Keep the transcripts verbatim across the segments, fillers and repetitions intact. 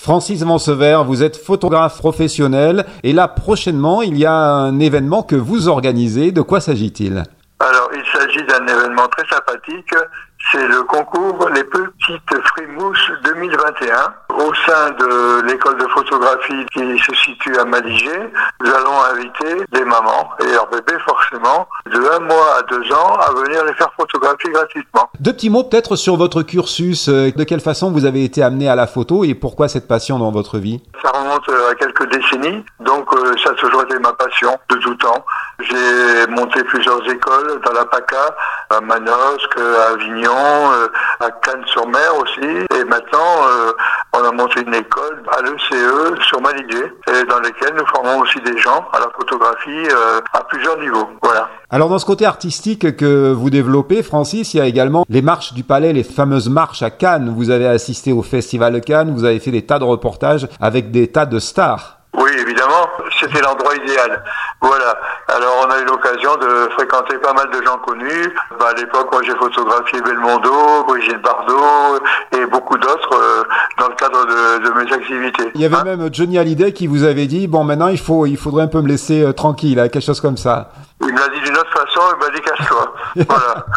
Francis Vancevert, vous êtes photographe professionnel et là prochainement il y a un événement que vous organisez. De quoi s'agit-il ? Alors il s'agit d'un événement très sympathique, c'est le concours Les Petites Frimouches deux mille vingt et un au sein de l'école de photographie qui se situe à Malijai. Nous allons inviter des mamans et leurs bébés forcément de un mois à deux ans à venir les faire photographier gratuitement. Deux petits mots peut-être sur votre cursus, de quelle façon vous avez été amené à la photo et pourquoi cette passion dans votre vie ? Ça remonte à quelques décennies, donc euh, ça a toujours été ma passion de tout temps. J'ai monté plusieurs écoles dans la PACA, à Manosque, à Avignon, euh, à Cannes-sur-Mer aussi. Et maintenant, euh, on a monté une école à l'E C E sur Malijai, et dans laquelle nous formons aussi des gens à la photographie euh, à plusieurs niveaux. Voilà. Alors dans ce côté artistique que vous développez, Francis, il y a également les marches du Palais, les fameuses marches à Cannes. Vous avez assisté au Festival de Cannes, vous avez fait des tas de reportages avec des tas de stars. Oui, évidemment, c'était l'endroit idéal. Voilà. Alors, on a eu l'occasion de fréquenter pas mal de gens connus. Bah, à l'époque, moi, j'ai photographié Belmondo, Brigitte Bardot et beaucoup d'autres euh, dans le cadre de, de mes activités. Il y avait hein même Johnny Hallyday qui vous avait dit, bon, maintenant, il faut, il faudrait un peu me laisser euh, tranquille, hein, quelque chose comme ça. Il me l'a dit d'une autre façon, il m'a dit casse-toi. Voilà.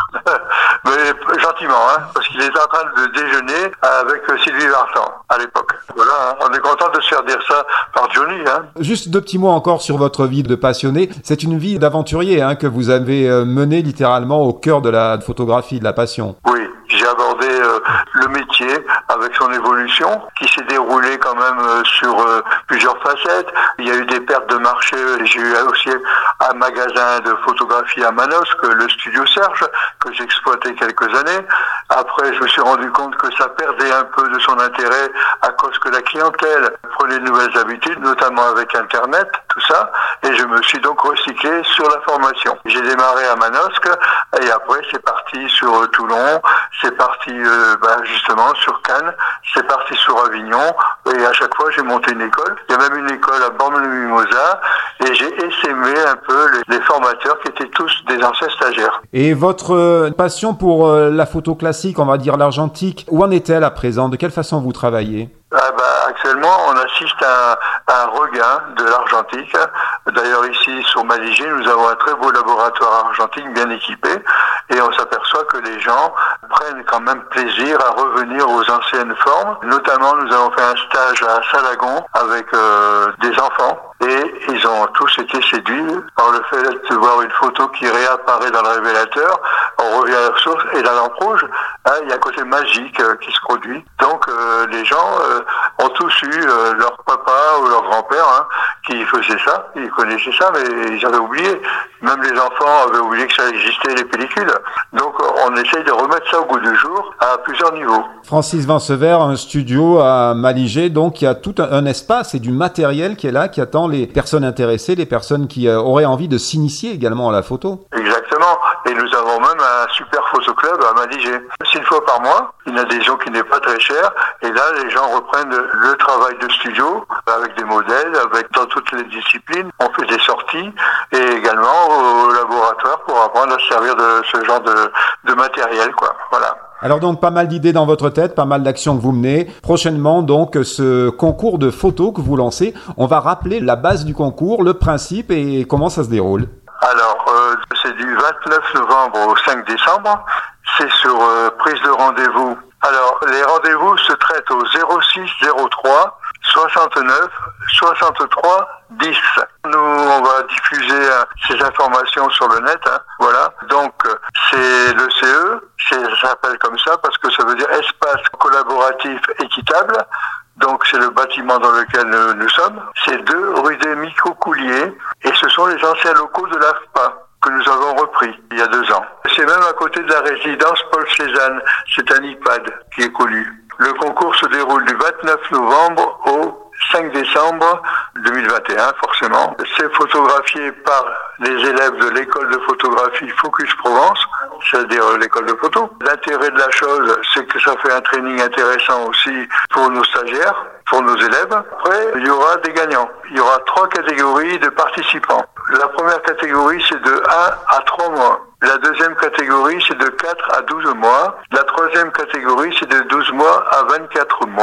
Mais gentiment, hein, parce qu'il était en train de déjeuner avec Sylvie Vartan à l'époque. Voilà, hein, on est content de se faire dire ça par Johnny. Hein. Juste deux petits mots encore sur votre vie de passionné. C'est une vie d'aventurier hein, que vous avez euh, menée littéralement au cœur de la photographie, de la passion. Oui, j'ai abordé euh, le métier avec son évolution qui s'est déroulée quand même euh, sur euh, plusieurs facettes. Il y a eu des pertes de marché. J'ai eu aussi un magasin de photographie à Manosque, le Studio Serge, que j'exploitais quelques années. Après, je me suis rendu compte que ça perdait un peu de son intérêt à cause que la clientèle prenait de nouvelles habitudes, notamment avec Internet, tout ça. Et je me suis donc recyclé sur la formation. J'ai démarré à Manosque et après, c'est parti sur euh, Toulon, c'est parti euh, bah, justement sur Cannes, c'est parti sur Avignon. Et à chaque fois, j'ai monté une école. Il y a même une école à Bormes-le-Mimosa et j'ai essaimé un peu les, les formateurs qui étaient tous des anciens stagiaires. Et votre euh, passion pour euh, la photo classique, on va dire l'argentique, où en est-elle à présent ? De quelle façon vous travaillez ? Ah bah, actuellement, on assiste à un, à un regain de l'argentique. D'ailleurs, ici, sur Malijai, nous avons un très beau laboratoire argentique bien équipé et on s'aperçoit que les gens prennent quand même plaisir à revenir aux anciennes formes. Notamment, nous avons fait un stage à Salagon avec euh, des enfants et ils ont tous été séduits par le fait de voir une photo qui réapparaît dans le révélateur. On revient à la source et la lampe rouge, hein, il y a un côté magique euh, qui se produit. Donc, euh, les gens euh, ont tous eu euh, leur papa ou leur grand-père hein, qui faisait ça, ils connaissaient ça, mais ils avaient oublié. Même les enfants avaient oublié que ça existait, les pellicules. Donc on essaye de remettre ça au goût du jour à plusieurs niveaux. Francis Vancevert, un studio à Malijai, donc il y a tout un, un espace et du matériel qui est là, qui attend les personnes intéressées, les personnes qui euh, auraient envie de s'initier également à la photo. Exactement, et nous avons même un super photoclub à Malijai. C'est une fois par mois, une adhésion qui n'est pas très chère, et là les gens reprennent le travail de studio avec des modèles, avec dans toutes les disciplines. On fait des sorties et également au laboratoire pour apprendre à se servir de ce genre de, de matériel, quoi. Voilà. Alors donc pas mal d'idées dans votre tête, pas mal d'actions que vous menez. Prochainement donc ce concours de photos que vous lancez, on va rappeler la base du concours, le principe et comment ça se déroule. Alors euh, c'est du vingt-neuf novembre au cinq décembre, c'est sur euh, prise de rendez-vous. Alors les rendez-vous se traitent au zéro six zéro trois soixante-neuf soixante-trois dix. Nous, on va diffuser euh, ces informations sur le net. Hein, voilà. Donc, euh, c'est l'E C E. C'est, ça s'appelle comme ça parce que ça veut dire espace collaboratif équitable. Donc, c'est le bâtiment dans lequel nous, nous sommes. C'est deux rue des Micro-Couliers et ce sont les anciens locaux de l'A F P A que nous avons repris il y a deux ans. C'est même à côté de la résidence Paul Cézanne. C'est un EHPAD qui est connu. Le concours se déroule du vingt-neuf novembre au cinq décembre deux mille vingt et un, forcément. C'est photographié par les élèves de l'école de photographie Focus Provence, c'est-à-dire l'école de photo. L'intérêt de la chose, c'est que ça fait un training intéressant aussi pour nos stagiaires, pour nos élèves. Après, il y aura des gagnants. Il y aura trois catégories de participants. La première catégorie, c'est de un à trois mois. La deuxième catégorie, c'est de quatre à douze mois. La troisième catégorie, c'est de douze mois à vingt-quatre mois.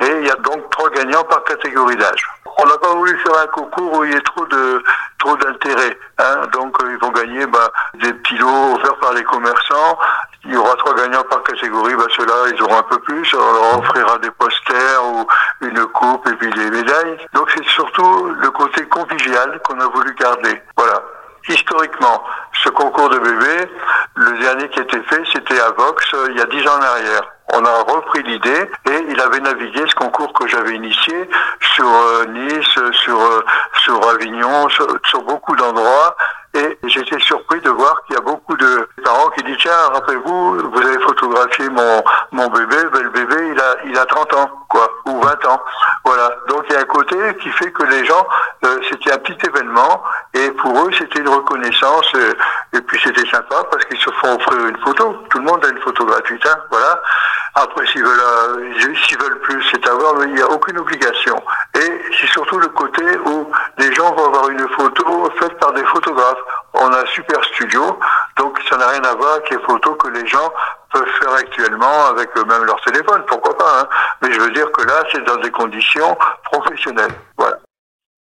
Et il y a donc trois gagnants par catégorie d'âge. On n'a pas voulu faire un concours où il y ait trop de trop d'intérêt, hein. Donc euh, ils vont gagner bah, des petits lots offerts par les commerçants. Il y aura trois gagnants par catégorie, bah ceux-là ils auront un peu plus. On leur offrira des posters ou une coupe et puis des médailles. Donc c'est surtout le côté convivial qu'on a voulu garder. Voilà. Historiquement, ce concours de bébés, le dernier qui a été fait, c'était à Vox, euh, il y a dix ans en arrière. On a repris l'idée et il avait navigué ce concours que j'avais initié sur euh, Nice, sur euh, sur Avignon, sur, sur beaucoup d'endroits. Et j'étais surpris de voir qu'il y a beaucoup de parents qui disent tiens, rappelez-vous, vous avez photographié mon mon bébé, ben le bébé il a il a trente ans quoi, ou vingt ans. Voilà. Donc il y a un côté qui fait que les gens euh, c'était un petit événement et pour eux c'était une reconnaissance euh, et puis c'était sympa parce qu'ils se font offrir une photo. Tout le monde a une photo gratuite, hein, voilà. Après s'ils veulent euh, s'ils veulent plus, c'est à voir, mais il n'y a aucune obligation. Et c'est surtout le côté où les gens vont avoir une photo faite par des photographes. On a un super studio, donc ça n'a rien à voir avec les photos que les gens peuvent faire actuellement avec euh, même leur téléphone, pourquoi pas, hein. Mais je veux dire que là, c'est dans des conditions professionnelles. Voilà.